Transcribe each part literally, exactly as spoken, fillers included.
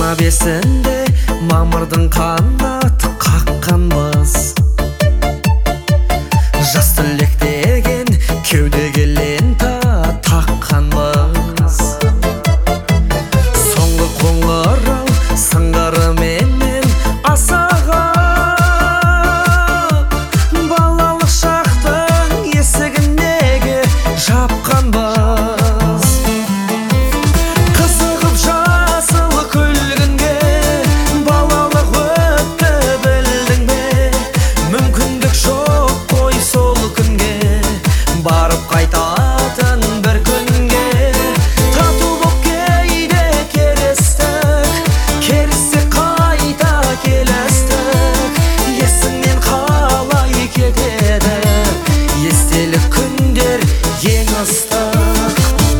жиырма бесінде мамырдың қанат қаққанбыз. Жас түлек деген кеудеге лента таққанбыз. Соңғы қоңырау сыңғырыменен асаған балалық шақтың есігін неге жапқанбыз. Қызығып жасыл күлгінге балалық өтті білдің бе? Мүмкіндік жоқ қой сол күнге, барып қайтатын бір күнге. Тату боп кейде керістік, керіссе қайта келістік. Есіңнен қалай кетеді естелік күндер ең ыстық.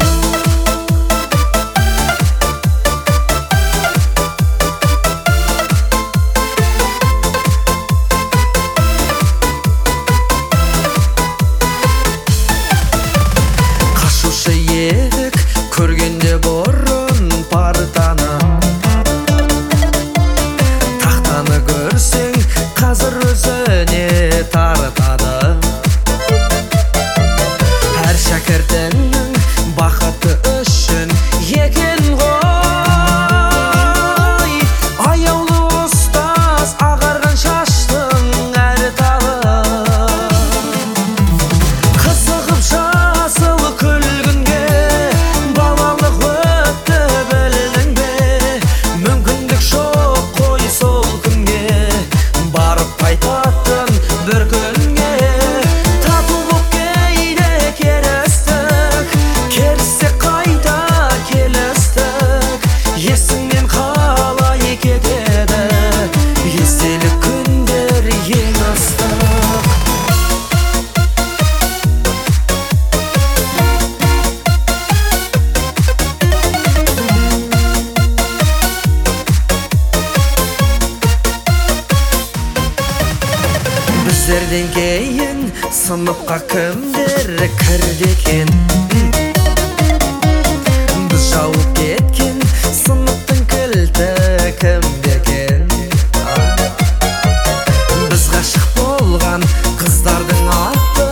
Қашушы едік көргенде бұрын партаны, тақтаны көрсең қазір өзіне тартады. Әр шәкіртіңнің бақыты үшін екен ғой, аяулы ұстаз ағарған шаштың әр талы. Қызығып жасыл күлгінге балалық өтті білдің бе? Мүмкіндік жоқ қой сол күнге, барып қайтатын бір күнге. Тату боп кейде керістік, керіссе қайта келістік. Есіңнен қалай кетеді естелік күндер ең ыстық. Біздерден кейін сыныпқа кімдер кірді екен? Біз жауып кеткен сыныптың кілті кімде екен? Біз ғашық болған қыздардың аты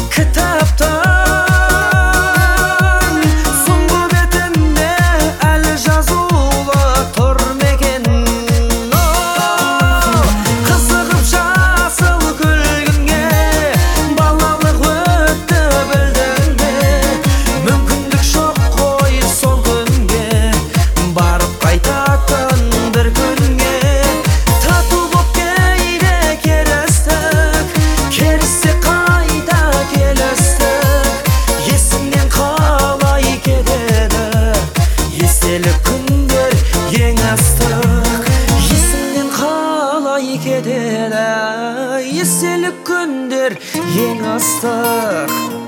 кітаптан соңғы бетінде әлі жазулы тұр ма екен? Қызығып жасыл күлгінге балалық өтті білдің бе? Мүмкіндік жоқ қой сол күнге, барып қайтатын бір күнге. Тату боп кейде керістік, керіссе қайта келістік. Есіңнен қалай кетеді естелік күндер ең ыстық. Есіңнен қалай кетеді естелік күндер ең ыстық.